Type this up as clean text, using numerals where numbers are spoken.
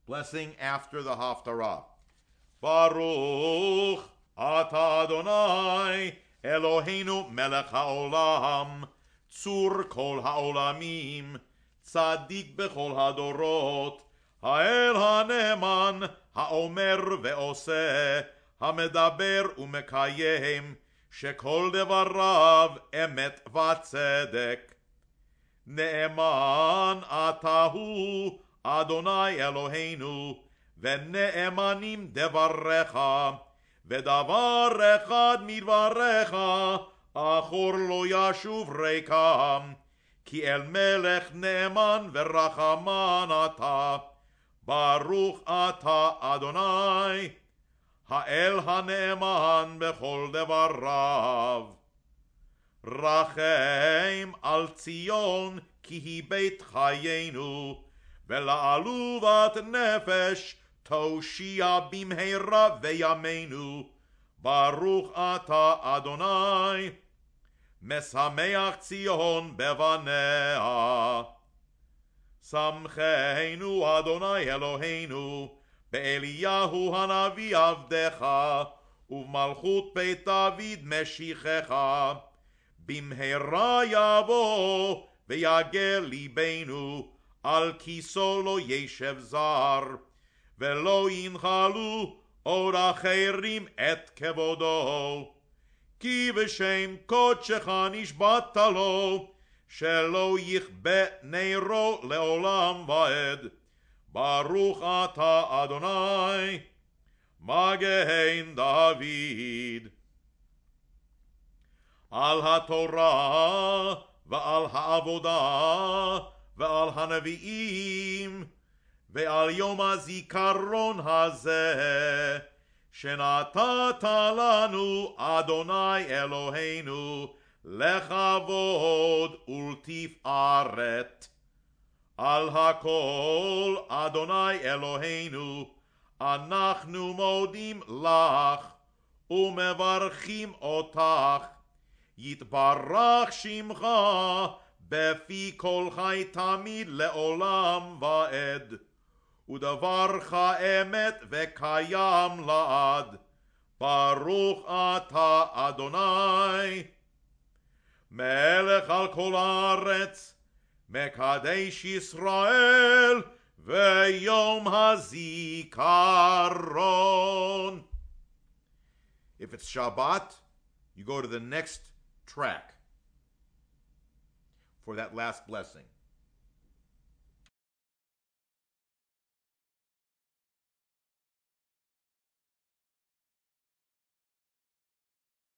Blessing after the Haftarah. Baruch Ata Adonai Eloheinu melech haolam tzur kol haolamim tzaddik bechol hadorot האל הנאמן, האומר ועושה, המדבר ומקיים, שכל דבריו אמת וצדק. נאמן אתה הוא, אדוני אלוהינו, ונאמנים דבריך, ודבר אחד מדבריך, אחור לא ישוב ריקם, כי אל מלך נאמן ורחמן אתה. ברוך אתה אדוני, האל הנאמן בכל דבריו. רחם על ציון כי היא בית חיינו, ולעלובת נפש תושיע במהרה בימינו. ברוך אתה אדוני, משמח ציון בבניה. שמחנו אדוני אלוהינו באליהו הנביא עבדך ובמלכות בית דוד משיחך. במהרה יבוא ויגל ליבנו, על כיסו לא ישב זר, ולא ינחלו עוד אחרים את כבודו. כי בשם קודשך נשבעת לו, שלא יכבה נרו לעולם ועד. ברוך אתה אדוני, מגן דוד. על התורה ועל העבודה ועל הנביאים ועל יום הזיכרון הזה, שנתת לנו אדוני אלוהינו לכבוד ולתפארת. על הכל אדוני אלוהינו אנחנו מודים לך ומברכים אותך. יתברך שמך בפי כל חי תמיד לעולם ועד, ודברך אמת וקיים לעד. ברוך אתה אדוני מלך על כל הארץ, מקדש ישראל ויום הזיכרון. If it's Shabbat, you go to the next track for that last blessing.